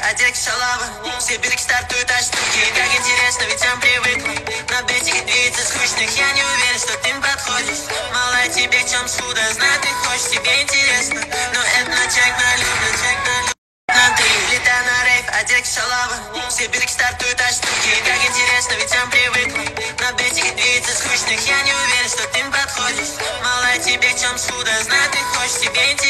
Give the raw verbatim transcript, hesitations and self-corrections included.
а девки шалавы. Все берег стартуют от штуки. Как интересно, ведь он привыкла. На бетике двигаться скучных. Я не уверен, что ты им подходишь. Мало тебе, в чем суда. Знаю, ты хочешь, тебе интересно. Но это на чек на любовь, чек на любовь. На три, летаю на рейв, а девки шалавы. Все берег стартуют от штуки. Как интересно, ведь он привыкла. На бетике двигаться скучных. Я не уверен, что ты им подходишь. Мало тебе, в чем суда. Знаю, ты хочешь, тебе интересно.